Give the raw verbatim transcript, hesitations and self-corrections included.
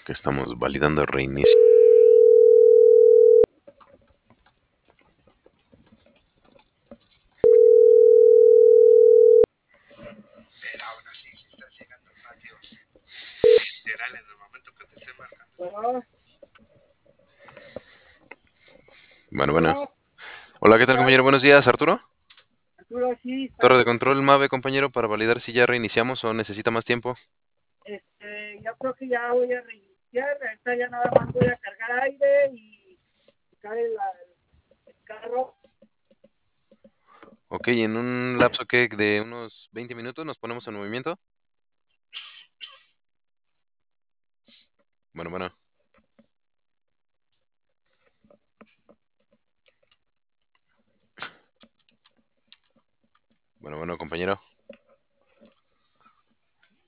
Que estamos validando el reinicio. Pero aún así, si estás llegando al patio, literal en el momento que te esté marcando. Bueno, Bueno, bueno. bueno, Hola, ¿qué ¿qué tal, tal? compañero? Buenos días, Arturo. Arturo, sí, Torre de saludos. control MAVE, compañero, para validar si ya reiniciamos o necesita más tiempo. Este, yo creo que ya voy a reiniciar. Ahorita ya nada más voy a cargar aire y sacar el, el carro. Ok, en un lapso que de unos veinte minutos nos ponemos en movimiento. Bueno, bueno. Bueno, bueno, compañero.